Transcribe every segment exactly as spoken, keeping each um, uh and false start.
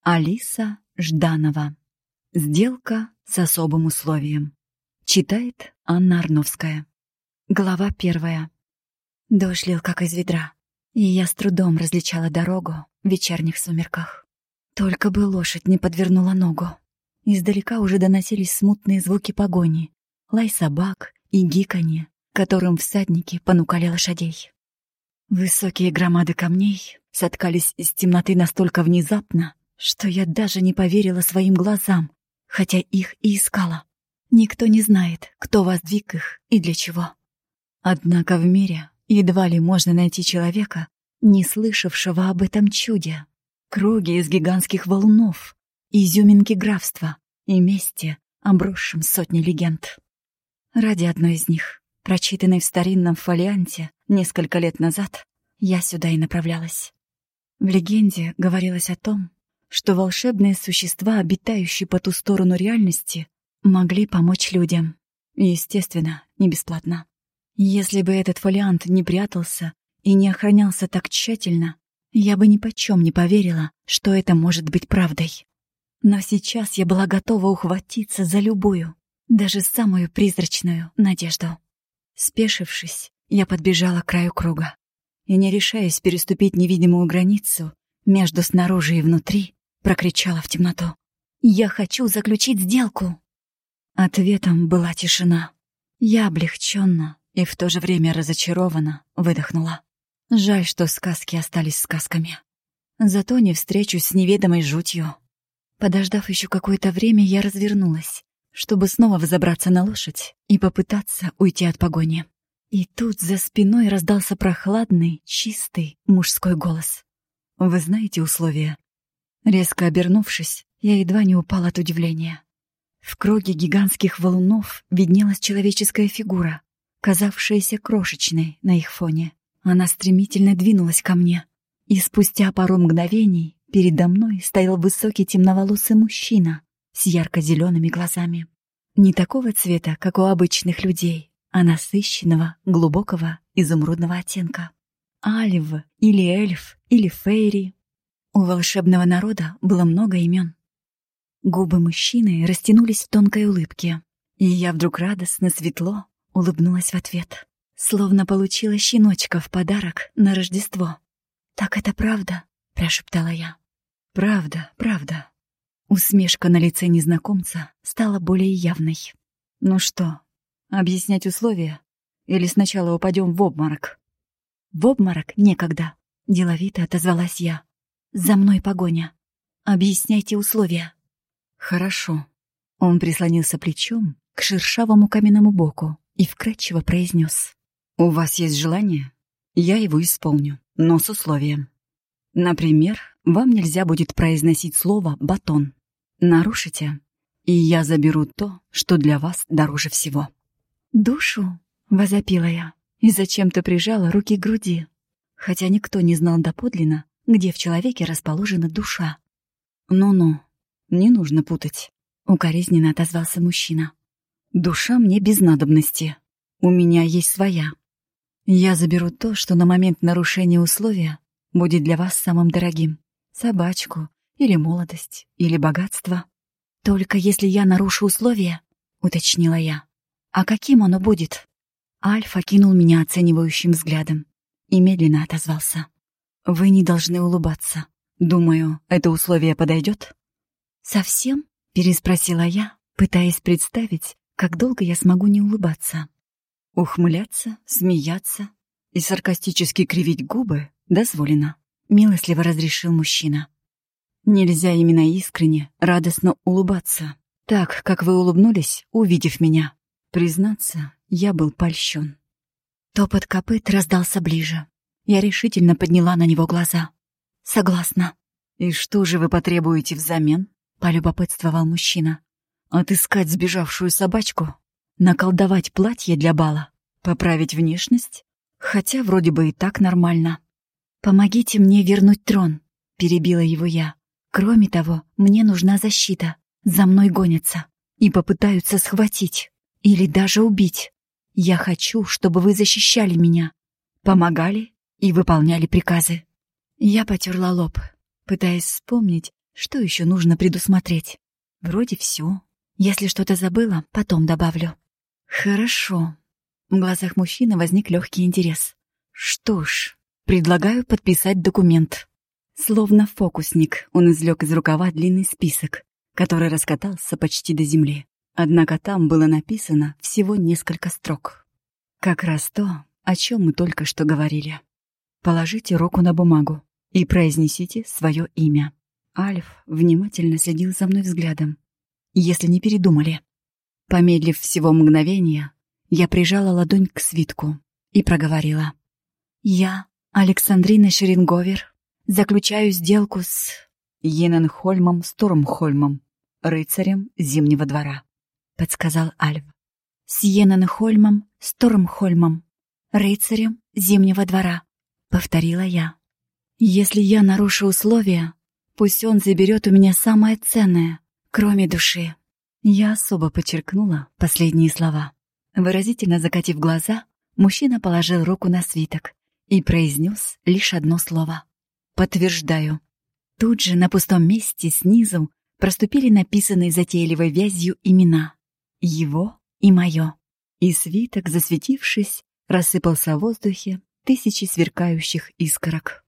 Алиса Жданова. Сделка с особым условием. Читает Анна Арновская. Глава первая. Дождь лил как из ведра, и я с трудом различала дорогу в вечерних сумерках. Только бы лошадь не подвернула ногу. Издалека уже доносились смутные звуки погони, лай собак и гиканье, которым всадники понукали лошадей. Высокие громады камней соткались из темноты настолько внезапно, что я даже не поверила своим глазам, хотя их и искала. Никто не знает, кто воздвиг их и для чего. Однако в мире едва ли можно найти человека, не слышавшего об этом чуде. Круги из гигантских валунов, изюминки графства и месте, обросшем сотни легенд. Ради одной из них, прочитанной в старинном фолианте несколько лет назад, я сюда и направлялась. В легенде говорилось о том, что волшебные существа, обитающие по ту сторону реальности, могли помочь людям. Естественно, не бесплатно. Если бы этот фолиант не прятался и не охранялся так тщательно, я бы ни почем не поверила, что это может быть правдой. Но сейчас я была готова ухватиться за любую, даже самую призрачную надежду. Спешившись, я подбежала к краю круга и, не решаясь переступить невидимую границу между снаружи и внутри, прокричала в темноту: «Я хочу заключить сделку!» Ответом была тишина. Я облегченно и в то же время разочарованно выдохнула. Жаль, что сказки остались сказками. Зато не встречусь с неведомой жутью. Подождав еще какое-то время, я развернулась, чтобы снова взобраться на лошадь и попытаться уйти от погони. И тут за спиной раздался прохладный, чистый мужской голос. «Вы знаете условия?» Резко обернувшись, я едва не упала от удивления. В круге гигантских валунов виднелась человеческая фигура, казавшаяся крошечной на их фоне. Она стремительно двинулась ко мне, и спустя пару мгновений передо мной стоял высокий темноволосый мужчина с ярко-зелеными глазами. Не такого цвета, как у обычных людей, а насыщенного, глубокого, изумрудного оттенка. Альв, или эльф, или фейри. У волшебного народа было много имен. Губы мужчины растянулись в тонкой улыбке, и я вдруг радостно, светло улыбнулась в ответ, словно получила щеночка в подарок на Рождество. «Так это правда?» — прошептала я. «Правда, правда». Усмешка на лице незнакомца стала более явной. «Ну что, объяснять условия? Или сначала упадем в обморок?» «В обморок некогда», — деловито отозвалась я. «За мной погоня. Объясняйте условия». «Хорошо». Он прислонился плечом к шершавому каменному боку и вкратчиво произнес: «У вас есть желание? Я его исполню, но с условием. Например, вам нельзя будет произносить слово «батон». Нарушите, и я заберу то, что для вас дороже всего». «Душу?» — возопила я и зачем-то прижала руки к груди, хотя никто не знал доподлинно, где в человеке расположена душа. «Ну-ну, не нужно путать», — укоризненно отозвался мужчина. «Душа мне без надобности. У меня есть своя. Я заберу то, что на момент нарушения условия будет для вас самым дорогим. Собачку, или молодость, или богатство». «Только если я нарушу условия?» — уточнила я. «А каким оно будет?» Альфа кинул меня оценивающим взглядом и медленно отозвался: «Вы не должны улыбаться. Думаю, это условие подойдет?» «Совсем?» — переспросила я, пытаясь представить, как долго я смогу не улыбаться. «Ухмыляться, смеяться и саркастически кривить губы дозволено», — милостливо разрешил мужчина. «Нельзя именно искренне, радостно улыбаться, так, как вы улыбнулись, увидев меня. Признаться, я был польщен». Топот копыт раздался ближе. Я решительно подняла на него глаза. «Согласна». «И что же вы потребуете взамен?» — полюбопытствовал мужчина. «Отыскать сбежавшую собачку? Наколдовать платье для бала? Поправить внешность? Хотя вроде бы и так нормально». «Помогите мне вернуть трон», — перебила его я. «Кроме того, мне нужна защита. За мной гонятся и попытаются схватить или даже убить. Я хочу, чтобы вы защищали меня, помогали и выполняли приказы». Я потерла лоб, пытаясь вспомнить, Что еще нужно предусмотреть? Вроде все. Если что-то забыла, потом добавлю. Хорошо. В глазах мужчины возник легкий интерес. Что ж, предлагаю подписать документ. Словно фокусник, он извлек из рукава длинный список, который раскатался почти до земли. Однако там было написано всего несколько строк. Как раз то, о чем мы только что говорили. Положите руку на бумагу и произнесите свое имя. Альф внимательно следил за мной взглядом. Если не передумали. Помедлив всего мгновения, я прижала ладонь к свитку и проговорила. Я, Александрина Шеринговер, заключаю сделку с Йенненхольмом Стормхольмом, рыцарем Зимнего двора, подсказал Альф. С Йенненхольмом Стормхольмом, рыцарем Зимнего двора, повторила я. Если я нарушу условия, пусть он заберет у меня самое ценное, кроме души. Я особо подчеркнула последние слова. Выразительно закатив глаза, мужчина положил руку на свиток и произнес лишь одно слово. «Подтверждаю». Тут же на пустом месте снизу проступили написанные затейливой вязью имена. Его и мое. И свиток, засветившись, рассыпался в воздухе тысячи сверкающих искорок.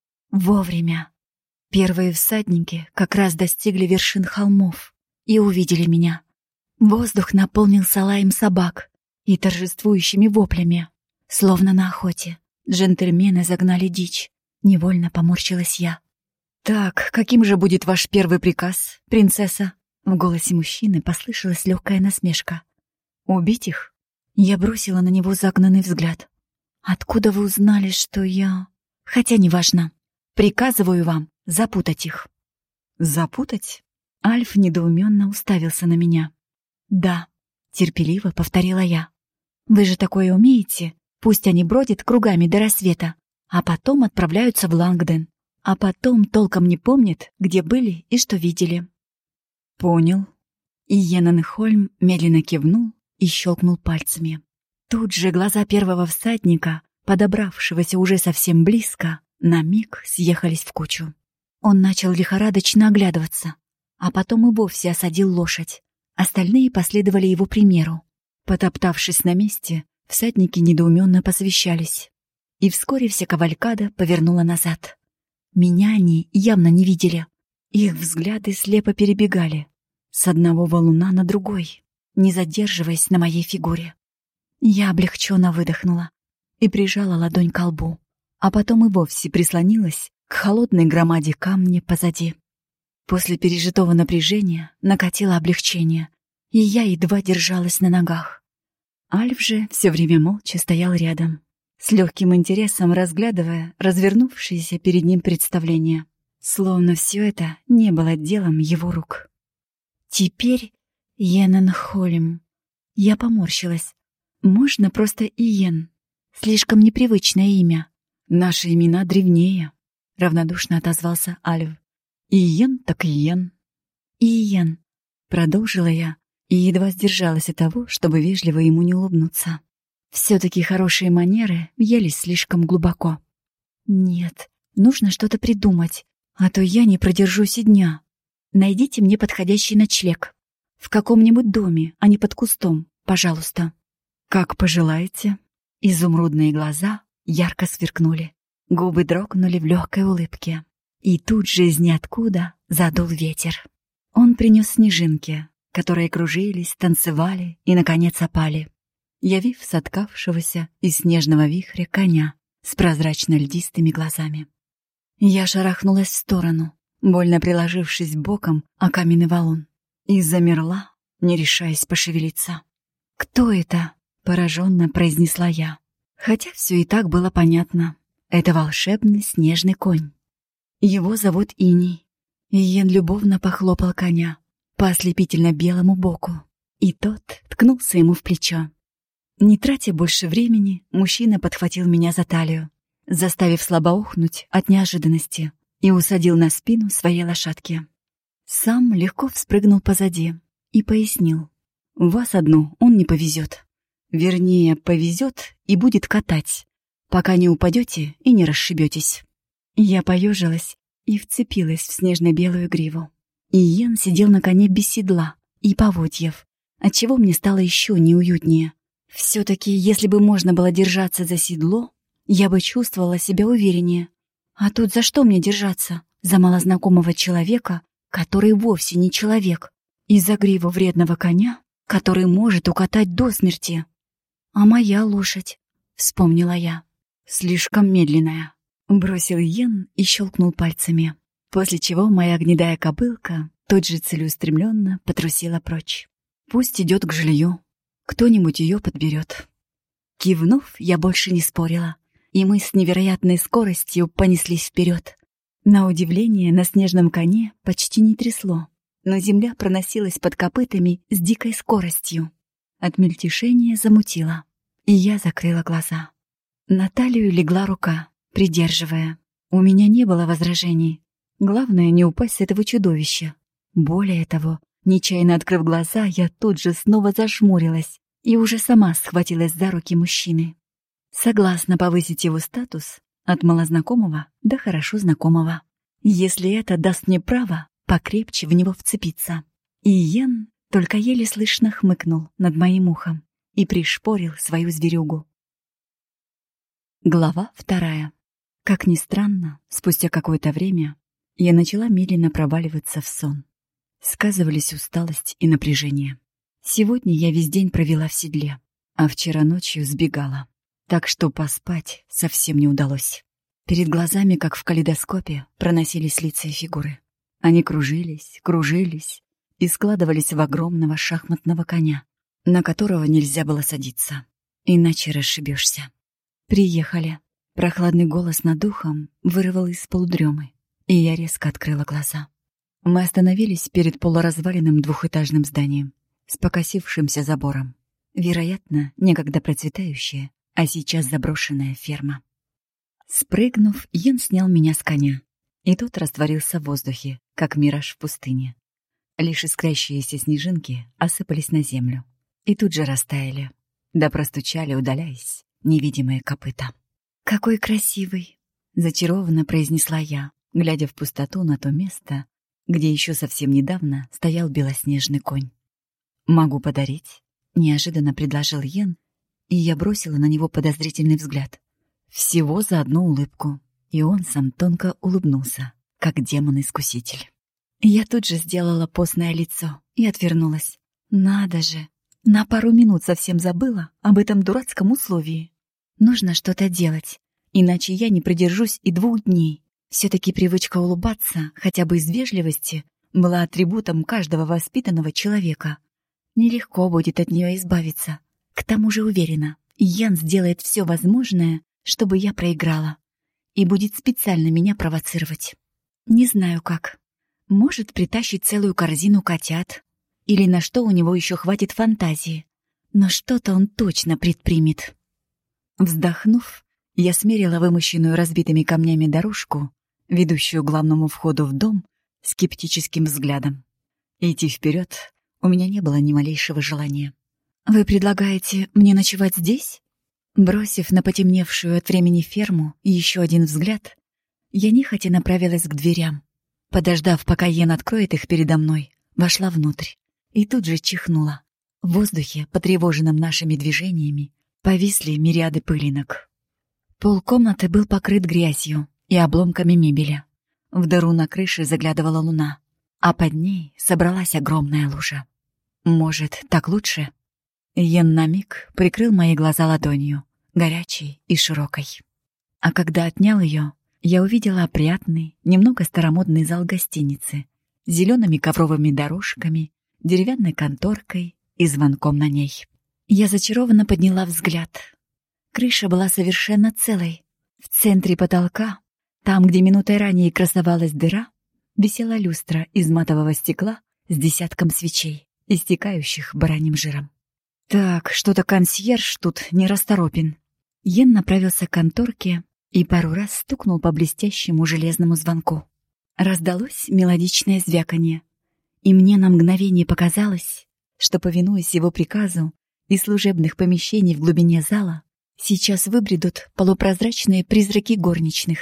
Вовремя. Первые всадники как раз достигли вершин холмов и увидели меня. Воздух наполнился лаем собак и торжествующими воплями. Словно на охоте джентльмены загнали дичь. Невольно поморщилась я. «Так, каким же будет ваш первый приказ, принцесса?» В голосе мужчины послышалась легкая насмешка. «Убить их?» Я бросила на него загнанный взгляд. «Откуда вы узнали, что я...» «Хотя неважно. Приказываю вам запутать их». «Запутать?» Альф недоуменно уставился на меня. «Да», — терпеливо повторила я. «Вы же такое умеете? Пусть они бродят кругами до рассвета, а потом отправляются в Лангден, а потом толком не помнят, где были и что видели». «Понял». И Йенненхольм медленно кивнул и щелкнул пальцами. Тут же глаза первого всадника, подобравшегося уже совсем близко, на миг съехались в кучу. Он начал лихорадочно оглядываться, а потом и вовсе осадил лошадь. Остальные последовали его примеру. Потоптавшись на месте, всадники недоуменно посовещались. И вскоре вся кавалькада повернула назад. Меня они явно не видели. Их взгляды слепо перебегали с одного валуна на другой, не задерживаясь на моей фигуре. Я облегченно выдохнула и прижала ладонь к лбу, а потом и вовсе прислонилась к холодной громаде камня позади. После пережитого напряжения накатило облегчение, и я едва держалась на ногах. Альф же все время молча стоял рядом, с легким интересом разглядывая развернувшееся перед ним представление, словно все это не было делом его рук. Теперь Йенненхольм. Я поморщилась. Можно просто Иен. Слишком непривычное имя. Наши имена древнее, равнодушно отозвался Альф. Иен так Иен. Иен, продолжила я, и едва сдержалась от того, чтобы вежливо ему не улыбнуться. Все-таки хорошие манеры въелись слишком глубоко. Нет, нужно что-то придумать, а то я не продержусь и дня. Найдите мне подходящий ночлег. В каком-нибудь доме, а не под кустом, пожалуйста. Как пожелаете. Изумрудные глаза ярко сверкнули. Губы дрогнули в легкой улыбке. И тут же из ниоткуда задул ветер. Он принес снежинки, которые кружились, танцевали и, наконец, опали, явив соткавшегося из снежного вихря коня с прозрачно-льдистыми глазами. Я шарахнулась в сторону, больно приложившись боком о каменный валун, и замерла, не решаясь пошевелиться. «Кто это?» — пораженно произнесла я. Хотя все и так было понятно. Это волшебный снежный конь. Его зовут Иней. Иен любовно похлопал коня по ослепительно белому боку, и тот ткнулся ему в плечо. Не тратя больше времени, мужчина подхватил меня за талию, заставив слабо охнуть от неожиданности, и усадил на спину своей лошадки. Сам легко вспрыгнул позади и пояснил. «Вас одну он не повезет. Вернее, повезет и будет катать, пока не упадете и не расшибетесь». Я поежилась и вцепилась в снежно-белую гриву. Иен сидел на коне без седла и поводьев, отчего мне стало еще неуютнее. Все-таки, если бы можно было держаться за седло, я бы чувствовала себя увереннее. А тут за что мне держаться? За малознакомого человека, который вовсе не человек, и за гриву вредного коня, который может укатать до смерти. А моя лошадь, вспомнила я, слишком медленная. Бросил Иен и щелкнул пальцами, после чего моя гнедая кобылка тут же целеустремленно потрусила прочь. Пусть идет к жилью, кто-нибудь ее подберет. Кивнув, я больше не спорила, и мы с невероятной скоростью понеслись вперед. На удивление, на снежном коне почти не трясло, но земля проносилась под копытами с дикой скоростью. От мельтешения замутило, и я закрыла глаза. На талию легла рука, придерживая. У меня не было возражений. Главное, не упасть с этого чудовища. Более того, нечаянно открыв глаза, я тут же снова зажмурилась и уже сама схватилась за руки мужчины. Согласна повысить его статус от малознакомого до хорошо знакомого, если это даст мне право покрепче в него вцепиться. И Иен только еле слышно хмыкнул над моим ухом и пришпорил свою зверюгу. Глава вторая. Как ни странно, спустя какое-то время я начала медленно проваливаться в сон. Сказывались усталость и напряжение. Сегодня я весь день провела в седле, а вчера ночью сбегала, так что поспать совсем не удалось. Перед глазами, как в калейдоскопе, проносились лица и фигуры. Они кружились, кружились и складывались в огромного шахматного коня, на которого нельзя было садиться, иначе расшибешься. «Приехали». Прохладный голос над ухом вырвал из полудремы, и я резко открыла глаза. Мы остановились перед полуразваленным двухэтажным зданием с покосившимся забором. Вероятно, некогда процветающая, а сейчас заброшенная ферма. Спрыгнув, Иен снял меня с коня, и тот растворился в воздухе, как мираж в пустыне. Лишь искрящиеся снежинки осыпались на землю и тут же растаяли, да простучали, удаляясь, невидимые копыта. «Какой красивый!» — зачарованно произнесла я, глядя в пустоту на то место, где еще совсем недавно стоял белоснежный конь. «Могу подарить?» — неожиданно предложил Иен, и я бросила на него подозрительный взгляд. Всего за одну улыбку, и он сам тонко улыбнулся, как демон-искуситель. Я тут же сделала постное лицо и отвернулась. Надо же, на пару минут совсем забыла об этом дурацком условии. Нужно что-то делать, иначе я не продержусь и двух дней. Все-таки привычка улыбаться, хотя бы из вежливости, была атрибутом каждого воспитанного человека. Нелегко будет от нее избавиться. К тому же уверена, Иен сделает все возможное, чтобы я проиграла, и будет специально меня провоцировать. Не знаю как. Может, притащить целую корзину котят, или на что у него еще хватит фантазии. Но что-то он точно предпримет. Вздохнув, я смерила вымощенную разбитыми камнями дорожку, ведущую к главному входу в дом, скептическим взглядом. Идти вперед у меня не было ни малейшего желания. «Вы предлагаете мне ночевать здесь?» Бросив на потемневшую от времени ферму еще один взгляд, я нехотя направилась к дверям. Подождав, пока Иен откроет их передо мной, вошла внутрь и тут же чихнула. В воздухе, потревоженном нашими движениями, повисли мириады пылинок. Пол комнаты был покрыт грязью и обломками мебели. В дыру на крыше заглядывала луна, а под ней собралась огромная лужа. Может, так лучше? Иен на миг прикрыл мои глаза ладонью, горячей и широкой. А когда отнял ее, я увидела опрятный, немного старомодный зал гостиницы с зелеными ковровыми дорожками, деревянной конторкой и звонком на ней. Я зачарованно подняла взгляд. Крыша была совершенно целой. В центре потолка, там, где минутой ранее красовалась дыра, висела люстра из матового стекла с десятком свечей, истекающих бараньим жиром. Так, что-то консьерж тут нерасторопен. Иен направился к конторке и пару раз стукнул по блестящему железному звонку. Раздалось мелодичное звяканье, и мне на мгновение показалось, что, повинуясь его приказу, из служебных помещений в глубине зала сейчас выбредут полупрозрачные призраки горничных с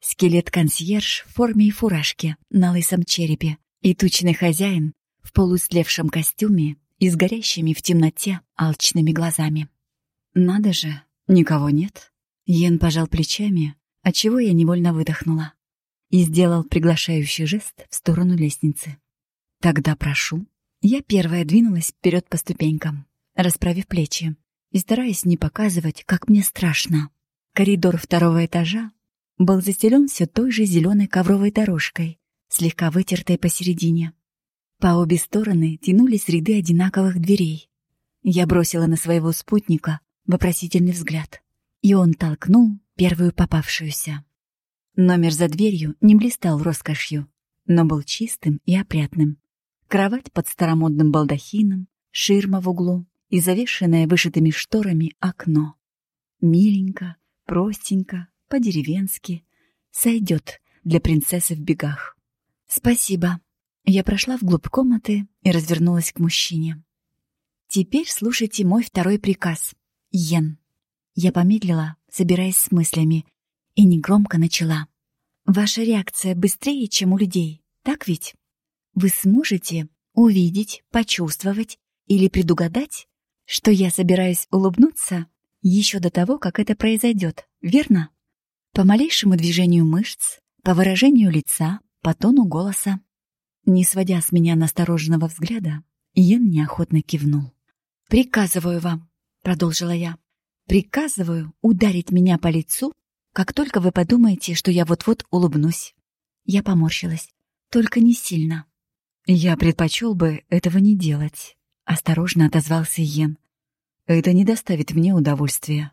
Скелет-консьерж в форме и фуражке на лысом черепе и тучный хозяин в полуслевшем костюме и с горящими в темноте алчными глазами. «Надо же, никого нет». Йен пожал плечами, отчего я невольно выдохнула, и сделал приглашающий жест в сторону лестницы. «Тогда прошу». Я первая двинулась вперед по ступенькам, расправив плечи и стараясь не показывать, как мне страшно. Коридор второго этажа был застелен все той же зеленой ковровой дорожкой, слегка вытертой посередине. По обе стороны тянулись ряды одинаковых дверей. Я бросила на своего спутника вопросительный взгляд, и он толкнул первую попавшуюся. Номер за дверью не блистал роскошью, но был чистым и опрятным. Кровать под старомодным балдахином, ширма в углу и завешенное вышитыми шторами окно. Миленько, простенько, по-деревенски. Сойдет для принцессы в бегах. «Спасибо». Я прошла вглубь комнаты и развернулась к мужчине. «Теперь слушайте мой второй приказ. Йен». Я помедлила, собираясь с мыслями, и негромко начала. «Ваша реакция быстрее, чем у людей, так ведь? Вы сможете увидеть, почувствовать или предугадать, что я собираюсь улыбнуться еще до того, как это произойдет, верно? По малейшему движению мышц, по выражению лица, по тону голоса». Не сводя с меня настороженного взгляда, Йен неохотно кивнул. «Приказываю вам», — продолжила я, — «приказываю ударить меня по лицу, как только вы подумаете, что я вот-вот улыбнусь». Я поморщилась, только не сильно. «Я предпочел бы этого не делать», — осторожно отозвался Йен. «Это не доставит мне удовольствия».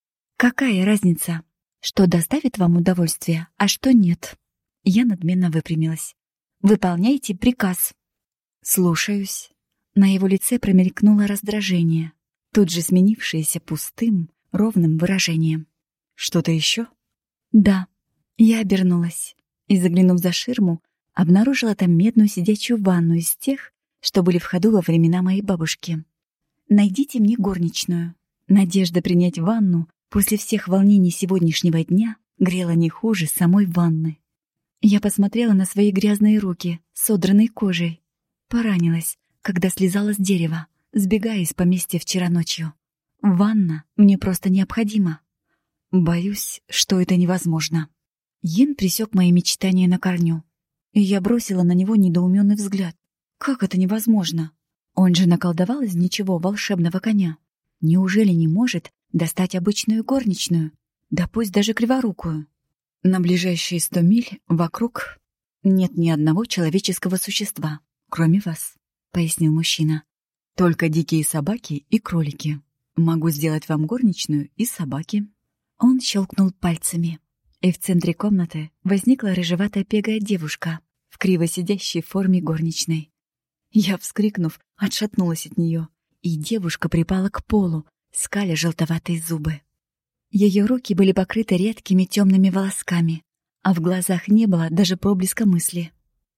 «Какая разница, что доставит вам удовольствие, а что нет?» Я надменно выпрямилась. «Выполняйте приказ». «Слушаюсь». На его лице промелькнуло раздражение, тут же сменившееся пустым, ровным выражением. «Что-то еще?» «Да». Я обернулась и, заглянув за ширму, обнаружила там медную сидячую ванну из тех, что были в ходу во времена моей бабушки. «Найдите мне горничную». Надежда принять ванну после всех волнений сегодняшнего дня грела не хуже самой ванны. Я посмотрела на свои грязные руки с содранной кожей. Поранилась, когда слезала с дерева, сбегая из поместья вчера ночью. Ванна мне просто необходима. Боюсь, что это невозможно. Йен пресек мои мечтания на корню, и я бросила на него недоуменный взгляд. Как это невозможно? Он же наколдовал из ничего волшебного коня. Неужели не может достать обычную горничную, да пусть даже криворукую? На ближайшие сто миль вокруг нет ни одного человеческого существа, кроме вас, — пояснил мужчина. Только дикие собаки и кролики. Могу сделать вам горничную и собаки. Он щелкнул пальцами, и в центре комнаты возникла рыжеватая пегая девушка в криво сидящей в форме горничной. Я, вскрикнув, отшатнулась от нее, и девушка припала к полу, скаля желтоватые зубы. Ее руки были покрыты редкими темными волосками, а в глазах не было даже проблеска мысли.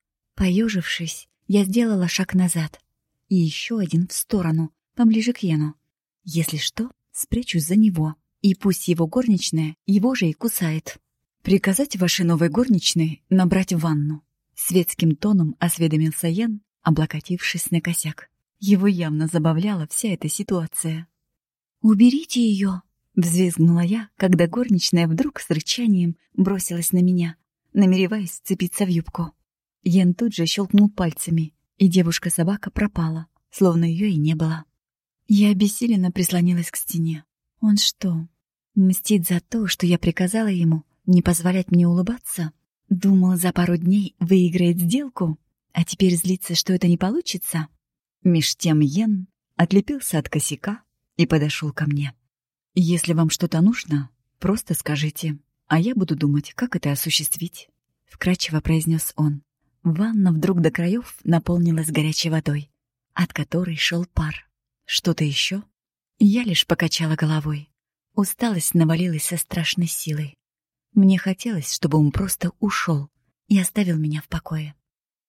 Поежившись, я сделала шаг назад и еще один в сторону, поближе к Йену. Если что, спрячусь за него, и пусть его горничная его же и кусает. «Приказать вашей новой горничной набрать ванну», — светским тоном осведомился Йен, облокотившись на косяк. Его явно забавляла вся эта ситуация. «Уберите ее!» — взвизгнула я, когда горничная вдруг с рычанием бросилась на меня, намереваясь вцепиться в юбку. Йен тут же щелкнул пальцами, и девушка-собака пропала, словно ее и не было. Я обессиленно прислонилась к стене. Он что, мстит за то, что я приказала ему не позволять мне улыбаться? Думал, за пару дней выиграет сделку, а теперь злится, что это не получится? Меж тем Йен отлепился от косяка и подошел ко мне. «Если вам что-то нужно, просто скажите, а я буду думать, как это осуществить», — вкрадчиво произнес он. Ванна вдруг до краев наполнилась горячей водой, от которой шел пар. «Что-то еще?» Я лишь покачала головой. Усталость навалилась со страшной силой. Мне хотелось, чтобы он просто ушел и оставил меня в покое.